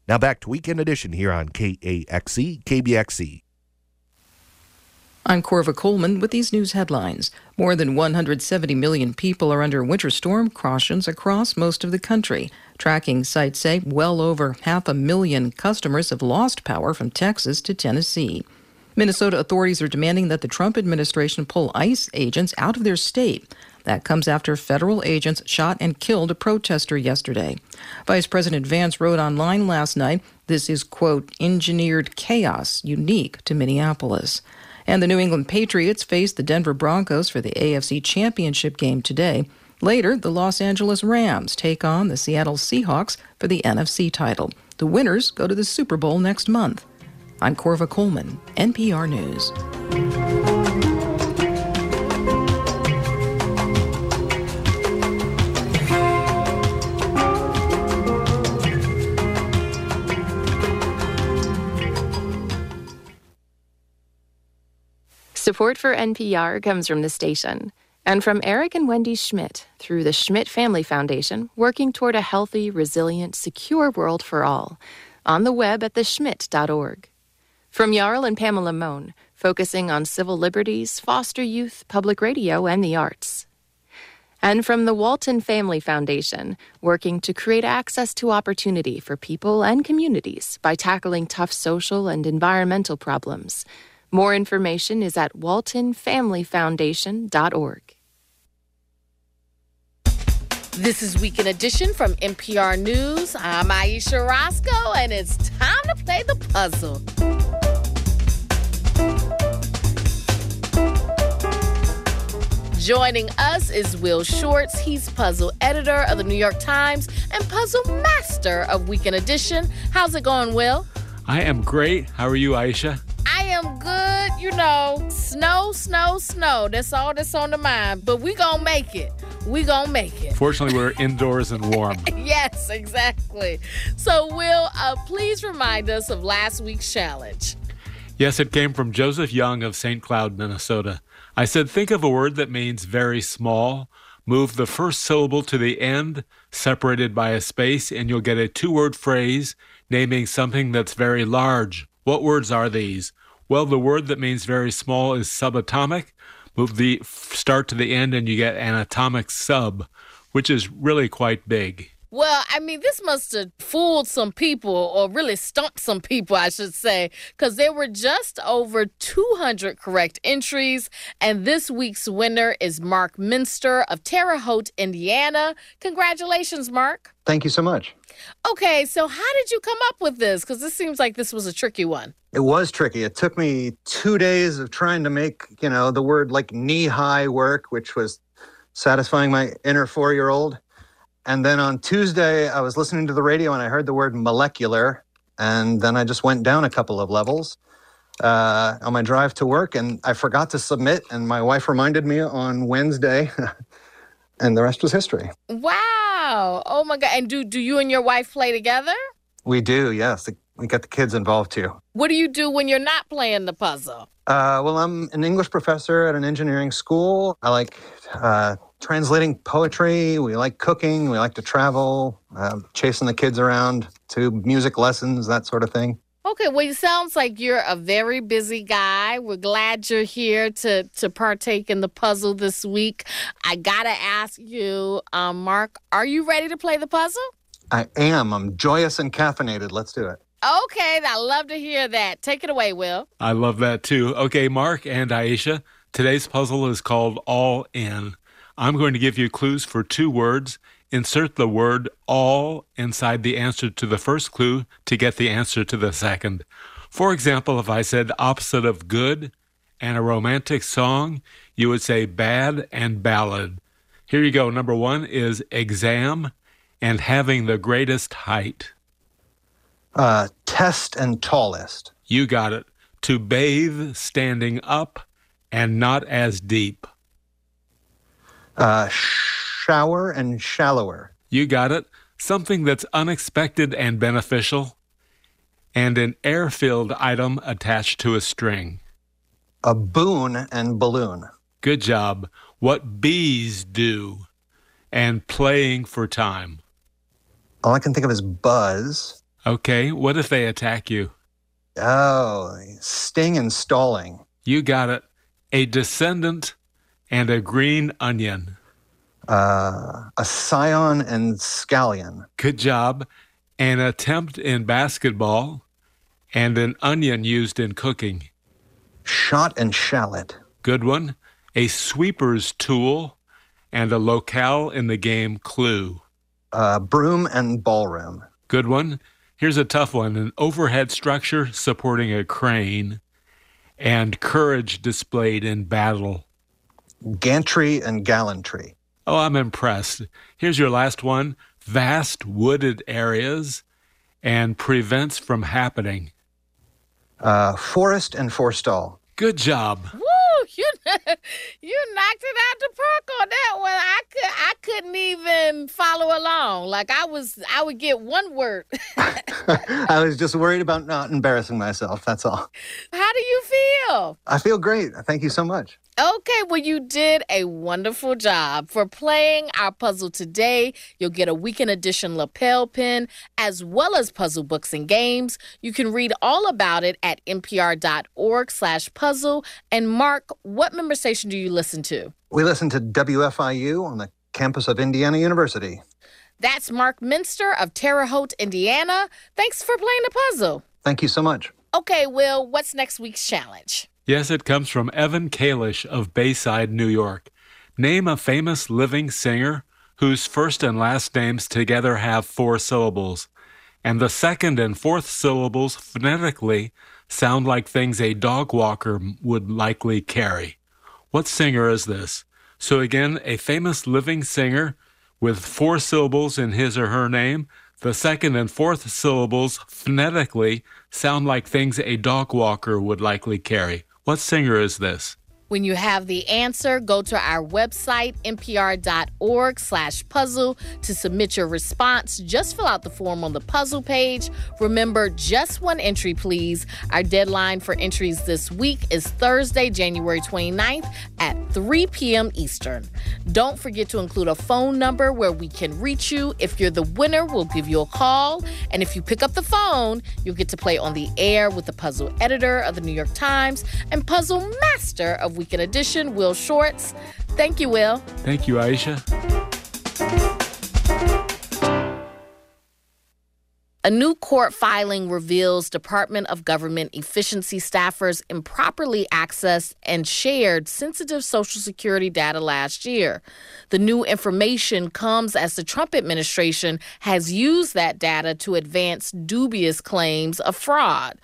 Now back to Weekend Edition here on KAXE, KBXE. I'm Corva Coleman with these news headlines. More than 170 million people are under winter storm cautions across most of the country. Tracking sites say well over 500,000 customers have lost power from Texas to Tennessee. Minnesota authorities are demanding that the Trump administration pull ICE agents out of their state. That comes after federal agents shot and killed a protester yesterday. Vice President Vance wrote online last night, this is, quote, engineered chaos unique to Minneapolis. And the New England Patriots face the Denver Broncos for the AFC Championship game today. Later, the Los Angeles Rams take on the Seattle Seahawks for the NFC title. The winners go to the Super Bowl next month. I'm Corva Coleman, NPR News. Support for NPR comes from the station and from Eric and Wendy Schmidt through the Schmidt Family Foundation, working toward a healthy, resilient, secure world for all, on the web at theschmidt.org. From Jarl and Pamela Mohn, focusing on civil liberties, foster youth, public radio, and the arts. And from the Walton Family Foundation, working to create access to opportunity for people and communities by tackling tough social and environmental problems. More information is at waltonfamilyfoundation.org. This is Weekend Edition from NPR News. I'm Aisha Roscoe, and it's time to play the puzzle. Joining us is Will Shortz. He's puzzle editor of the New York Times and puzzle master of Weekend Edition. How's it going, Will? I am great. How are you, Aisha? I am good. You know, snow. That's all that's on the mind. But we gonna make it. Fortunately, we're indoors and warm. Yes, exactly. So, Will, please remind us of last week's challenge. Yes, it came from Joseph Young of St. Cloud, Minnesota. I said, think of a word that means very small. Move the first syllable to the end, separated by a space, and you'll get a two-word phrase naming something that's very large. What words are these? Well, the word that means very small is subatomic. Move the start to the end and you get an atomic sub, which is really quite big. Well, I mean, this must have fooled some people, or really stumped some people, I should say, because there were just over 200 correct entries. And this week's winner is Mark Minster of Terre Haute, Indiana. Congratulations, Mark. Thank you so much. Okay, so how did you come up with this? Because this seems like this was a tricky one. It was tricky. It took me 2 days of trying to make, the word like knee-high work, which was satisfying my inner 4-year-old. And then on Tuesday, I was listening to the radio and I heard the word molecular. And then I just went down a couple of levels on my drive to work. And I forgot to submit. And my wife reminded me on Wednesday. And the rest was history. Wow. Oh, my God. And do you and your wife play together? We do, yes. We got the kids involved, too. What do you do when you're not playing the puzzle? Well, I'm an English professor at an engineering school. I like translating poetry. We like cooking. We like to travel, chasing the kids around to music lessons, that sort of thing. Okay, well, it sounds like you're a very busy guy. We're glad you're here to partake in the puzzle this week. I got to ask you, Mark, are you ready to play the puzzle? I am. I'm joyous and caffeinated. Let's do it. Okay, I love to hear that. Take it away, Will. I love that, too. Okay, Mark and Aisha, today's puzzle is called All In. I'm going to give you clues for 2 words. Insert the word all inside the answer to the first clue to get the answer to the second. For example, if I said opposite of good and a romantic song, you would say bad and ballad. Here you go. Number 1 is exam and having the greatest height. Test and tallest. You got it. To bathe standing up and not as deep. Shower and shallower. You got it. Something that's unexpected and beneficial. And an air-filled item attached to a string. A boon and balloon. Good job. What bees do. And playing for time. All I can think of is buzz. Okay, what if they attack you? Oh, sting and stalling. You got it. A descendant and a green onion. A scion and scallion. Good job. An attempt in basketball and an onion used in cooking. Shot and shallot. Good one. A sweeper's tool and a locale in the game Clue. Broom and ballroom. Good one. Here's a tough one. An overhead structure supporting a crane and courage displayed in battle. Gantry and gallantry. Oh, I'm impressed. Here's your last one. Vast wooded areas and prevents from happening. Forest and forestall. Good job. Woo! You knocked it out the park on that one. I couldn't even follow along. Like I would get one word. I was just worried about not embarrassing myself. That's all. How do you feel? I feel great. Thank you so much. Okay, well, you did a wonderful job. For playing our puzzle today, you'll get a Weekend Edition lapel pin, as well as puzzle books and games. You can read all about it at npr.org/puzzle. And Mark, what member station do you listen to? We listen to WFIU on the campus of Indiana University. That's Mark Minster of Terre Haute, Indiana. Thanks for playing the puzzle. Thank you so much. Okay, Will, what's next week's challenge? Yes, it comes from Evan Kalish of Bayside, New York. Name a famous living singer whose first and last names together have 4 syllables, and the second and fourth syllables phonetically sound like things a dog walker would likely carry. What singer is this? So again, a famous living singer with 4 syllables in his or her name. The second and fourth syllables phonetically sound like things a dog walker would likely carry. What singer is this? When you have the answer, go to our website, npr.org/puzzle, to submit your response. Just fill out the form on the puzzle page. Remember, just one entry, please. Our deadline for entries this week is Thursday, January 29th at 3 p.m. Eastern. Don't forget to include a phone number where we can reach you. If you're the winner, we'll give you a call. And if you pick up the phone, you'll get to play on the air with the puzzle editor of the New York Times and puzzle master of Weekend Edition, Will Shortz. Thank you, Will. Thank you, Aisha. A new court filing reveals Department of Government efficiency staffers improperly accessed and shared sensitive Social Security data last year. The new information comes as the Trump administration has used that data to advance dubious claims of fraud.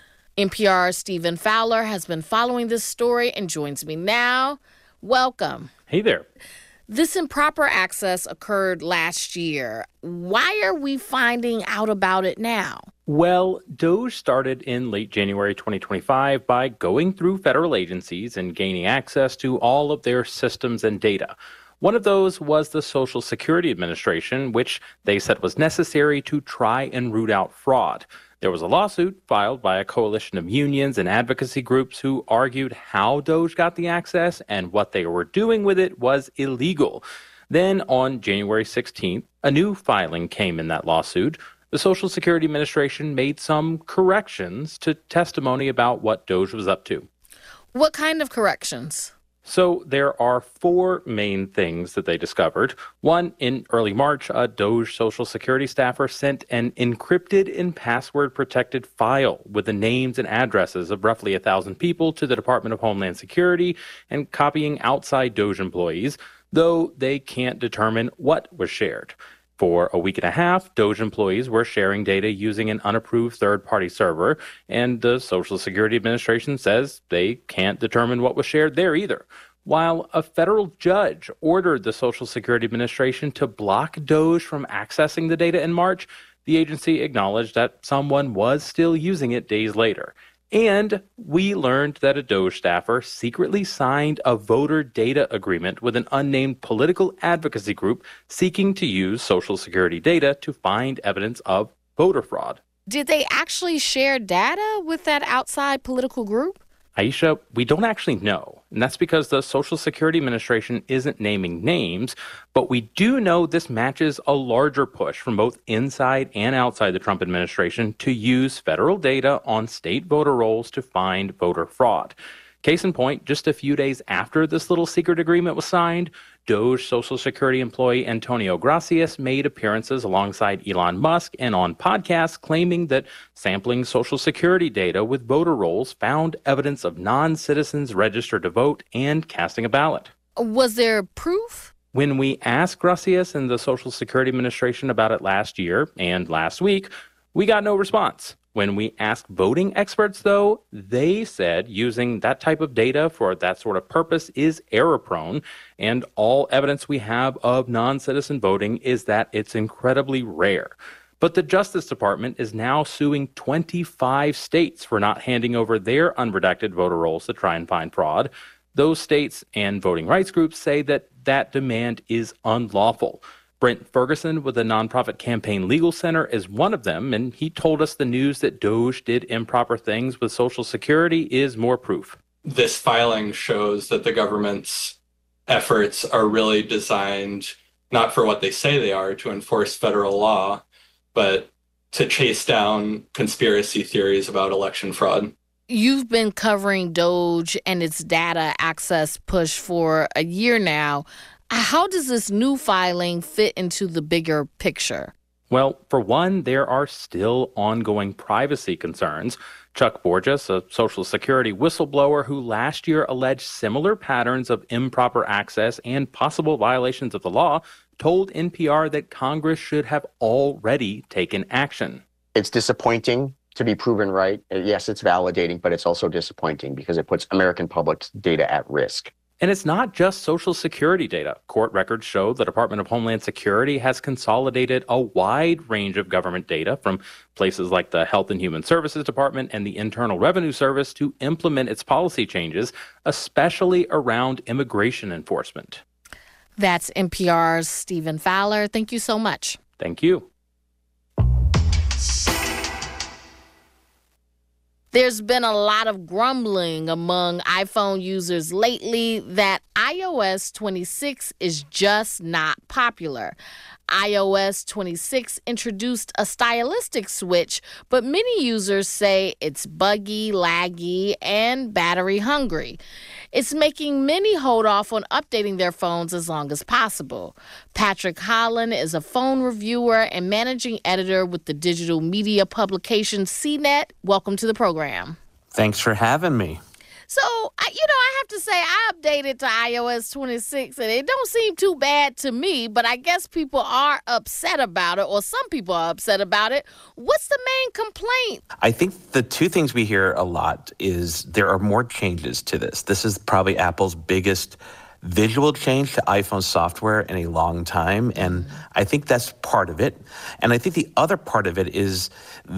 NPR's Stephen Fowler has been following this story and joins me now. Welcome. Hey there. This improper access occurred last year. Why are we finding out about it now? Well, DOGE started in late January 2025 by going through federal agencies and gaining access to all of their systems and data. One of those was the Social Security Administration, which they said was necessary to try and root out fraud. There was a lawsuit filed by a coalition of unions and advocacy groups who argued how DOGE got the access and what they were doing with it was illegal. Then on January 16th, a new filing came in that lawsuit. The Social Security Administration made some corrections to testimony about what DOGE was up to. What kind of corrections? So there are 4 main things that they discovered. One, in early March, a DOGE Social Security staffer sent an encrypted and password-protected file with the names and addresses of roughly 1,000 people to the Department of Homeland Security and copying outside DOGE employees, though they can't determine what was shared. For a week and a half, DOGE employees were sharing data using an unapproved third-party server, and the Social Security Administration says they can't determine what was shared there either. While a federal judge ordered the Social Security Administration to block DOGE from accessing the data in March, the agency acknowledged that someone was still using it days later. And we learned that a DOGE staffer secretly signed a voter data agreement with an unnamed political advocacy group seeking to use Social Security data to find evidence of voter fraud. Did they actually share data with that outside political group? Aisha, we don't actually know. And that's because the Social Security Administration isn't naming names, but we do know this matches a larger push from both inside and outside the Trump administration to use federal data on state voter rolls to find voter fraud. Case in point, just a few days after this little secret agreement was signed, DOJ Social Security employee Antonio Gracias made appearances alongside Elon Musk and on podcasts claiming that sampling Social Security data with voter rolls found evidence of non-citizens registered to vote and casting a ballot. Was there proof? When we asked Gracias and the Social Security Administration about it last year and last week, we got no response. When we asked voting experts, though, they said using that type of data for that sort of purpose is error-prone, and all evidence we have of non-citizen voting is that it's incredibly rare. But the Justice Department is now suing 25 states for not handing over their unredacted voter rolls to try and find fraud. Those states and voting rights groups say that that demand is unlawful. Brent Ferguson with the nonprofit Campaign Legal Center is one of them, and he told us the news that DOJ did improper things with Social Security is more proof. This filing shows that the government's efforts are really designed not for what they say they are, to enforce federal law, but to chase down conspiracy theories about election fraud. You've been covering DOJ and its data access push for a year now. How does this new filing fit into the bigger picture? Well, for one, there are still ongoing privacy concerns. Chuck Borges, a Social Security whistleblower who last year alleged similar patterns of improper access and possible violations of the law, told NPR that Congress should have already taken action. It's disappointing to be proven right. Yes, it's validating, but it's also disappointing because it puts American public's data at risk. And it's not just Social Security data. Court records show the Department of Homeland Security has consolidated a wide range of government data from places like the Health and Human Services Department and the Internal Revenue Service to implement its policy changes, especially around immigration enforcement. That's NPR's Stephen Fowler. Thank you so much. Thank you. There's been a lot of grumbling among iPhone users lately that iOS 26 is just not popular. iOS 26 introduced a stylistic switch, but many users say it's buggy, laggy, and battery hungry. It's making many hold off on updating their phones as long as possible. Patrick Holland is a phone reviewer and managing editor with the digital media publication CNET. Welcome to the program. Thanks for having me. So, I have to say I updated to iOS 26, and it don't seem too bad to me, but I guess people are upset about it, or some people are upset about it. What's the main complaint? I think the two things we hear a lot is there are more changes to this. This is probably Apple's biggest visual change to iPhone software in a long time, and I think that's part of it. And I think the other part of it is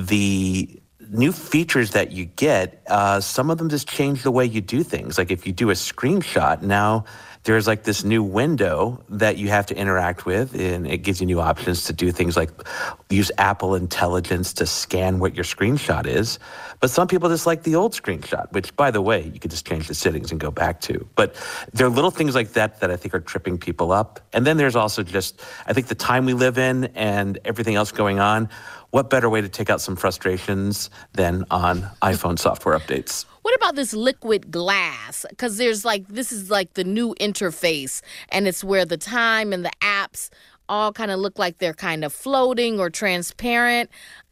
the new features that you get. Some of them just change the way you do things. Like if you do a screenshot, now there's like this new window that you have to interact with, and it gives you new options to do things like use Apple Intelligence to scan what your screenshot is. But some people just like the old screenshot, which, by the way, you could just change the settings and go back to. But there are little things like that that I think are tripping people up. And then there's also just, I think, the time we live in and everything else going on. What better way to take out some frustrations than on iPhone software updates? What about this liquid glass? Because this is like the new interface, and it's where the time and the apps all kind of look like they're kind of floating or transparent.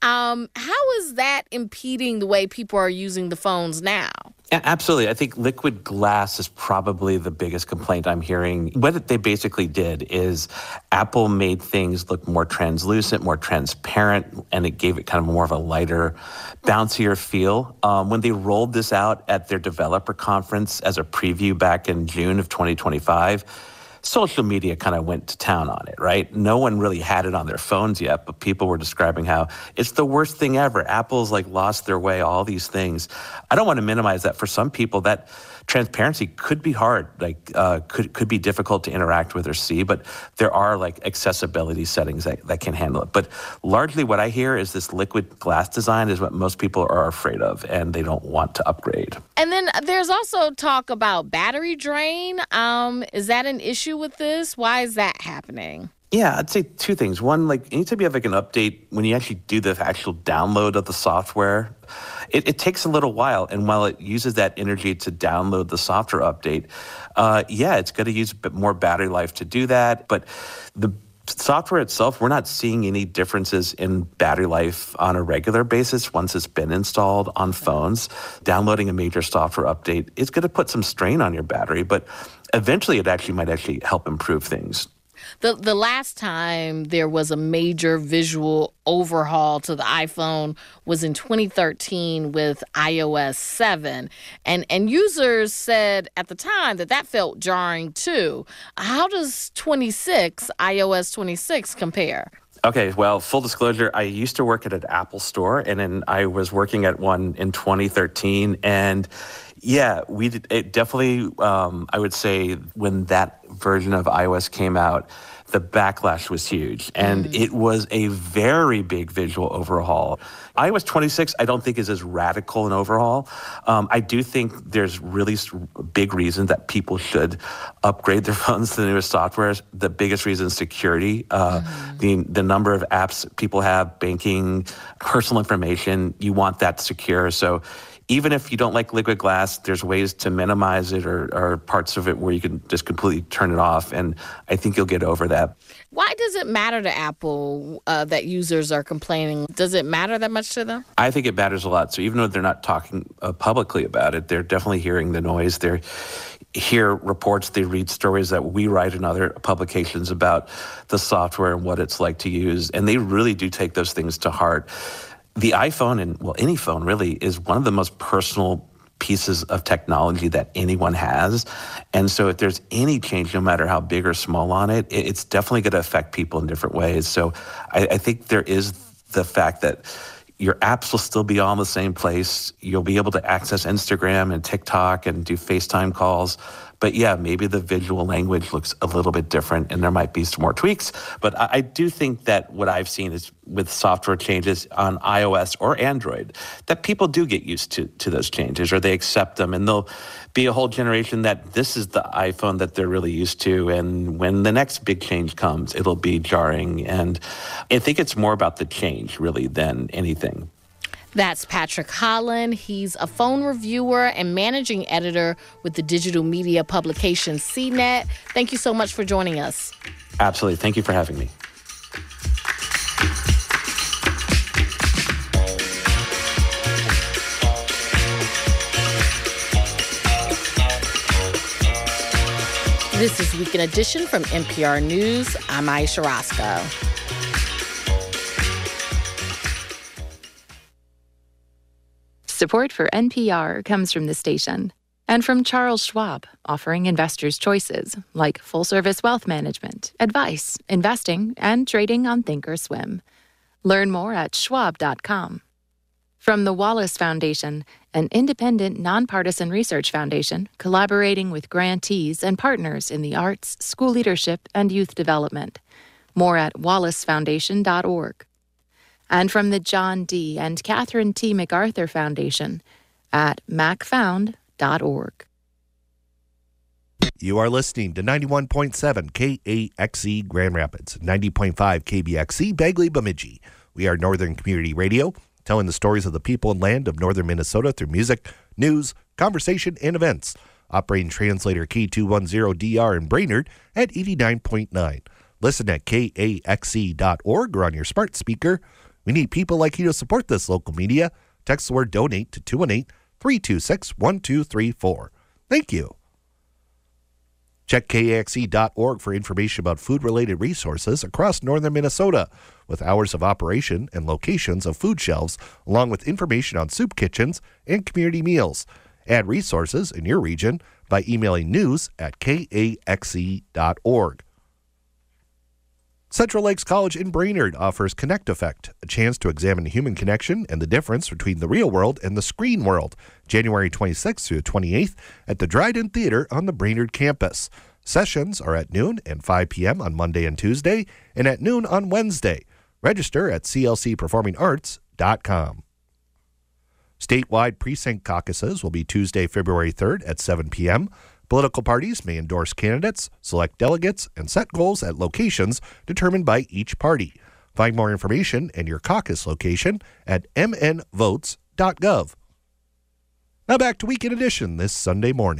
How is that impeding the way people are using the phones now? Yeah, absolutely. I think liquid glass is probably the biggest complaint I'm hearing. What they basically did is Apple made things look more translucent, more transparent, and it gave it kind of more of a lighter, bouncier feel. When they rolled this out at their developer conference as a preview back in June of 2025, social media kind of went to town on it, right? No one really had it on their phones yet, but people were describing how it's the worst thing ever. Apple's lost their way, all these things. I don't want to minimize that. For some people, that transparency could be hard, could be difficult to interact with or see, but there are accessibility settings that can handle it. But largely what I hear is this liquid glass design is what most people are afraid of, and they don't want to upgrade. And And then there's also talk about battery drain. Is that an issue with this? Why is that happening? Yeah, I'd say two things. One, like anytime you have like an update, when you actually do the actual download of the software, it takes a little while. And while it uses that energy to download the software update, it's going to use a bit more battery life to do that. But the software itself, we're not seeing any differences in battery life on a regular basis once it's been installed on phones. Downloading a major software update is going to put some strain on your battery, but eventually it might actually help improve things. The last time there was a major visual overhaul to the iPhone was in 2013 with iOS 7. And users said at the time that felt jarring too. How does iOS 26 compare? Okay, well, full disclosure, I used to work at an Apple store, and then I was working at one in 2013. And yeah, it definitely, I would say when that version of iOS came out, the backlash was huge, and it was a very big visual overhaul. iOS 26, I don't think is as radical an overhaul. I do think there's really big reasons that people should upgrade their phones to the newest software. The biggest reason is security. The number of apps people have, banking, personal information, you want that secure. So even if you don't like liquid glass, there's ways to minimize it or parts of it where you can just completely turn it off. And I think you'll get over that. Why does it matter to Apple that users are complaining? Does it matter that much to them? I think it matters a lot. So even though they're not talking publicly about it, they're definitely hearing the noise. They hear reports, they read stories that we write in other publications about the software and what it's like to use. And they really do take those things to heart. The iPhone, and well, any phone really, is one of the most personal pieces of technology that anyone has. And so if there's any change, no matter how big or small on it, it's definitely going to affect people in different ways. So I think there is the fact that your apps will still be all in the same place. You'll be able to access Instagram and TikTok and do FaceTime calls. But yeah, maybe the visual language looks a little bit different and there might be some more tweaks. But I do think that what I've seen is with software changes on iOS or Android, that people do get used to those changes or they accept them. And there'll be a whole generation that this is the iPhone that they're really used to. And when the next big change comes, it'll be jarring. And I think it's more about the change really than anything. That's Patrick Holland. He's a phone reviewer and managing editor with the digital media publication CNET. Thank you so much for joining us. Absolutely. Thank you for having me. This is Weekend Edition from NPR News. I'm Aisha Roscoe. Support for NPR comes from the station and from Charles Schwab, offering investors choices like full-service wealth management, advice, investing, and trading on Thinkorswim. Learn more at schwab.com. From the Wallace Foundation, an independent, nonpartisan research foundation collaborating with grantees and partners in the arts, school leadership, and youth development. More at wallacefoundation.org. And from the John D. and Catherine T. MacArthur Foundation at macfound.org. You are listening to 91.7 KAXE Grand Rapids, 90.5 KBXE Bagley Bemidji. We are Northern Community Radio, telling the stories of the people and land of northern Minnesota through music, news, conversation, and events. Operating translator K210DR in Brainerd at 89.9. Listen at KAXE.org or on your smart speaker. We need people like you to support this local media. Text the word donate to 218-326-1234. Thank you. Check KAXE.org for information about food-related resources across northern Minnesota, with hours of operation and locations of food shelves, along with information on soup kitchens and community meals. Add resources in your region by emailing news@kaxe.org. Central Lakes College in Brainerd offers Connect Effect, a chance to examine human connection and the difference between the real world and the screen world, January 26th through 28th at the Dryden Theater on the Brainerd campus. Sessions are at noon and 5 p.m. on Monday and Tuesday, and at noon on Wednesday. Register at clcperformingarts.com. Statewide precinct caucuses will be Tuesday, February 3rd at 7 p.m. Political parties may endorse candidates, select delegates, and set goals at locations determined by each party. Find more information and your caucus location at mnvotes.gov. Now back to Weekend Edition this Sunday morning.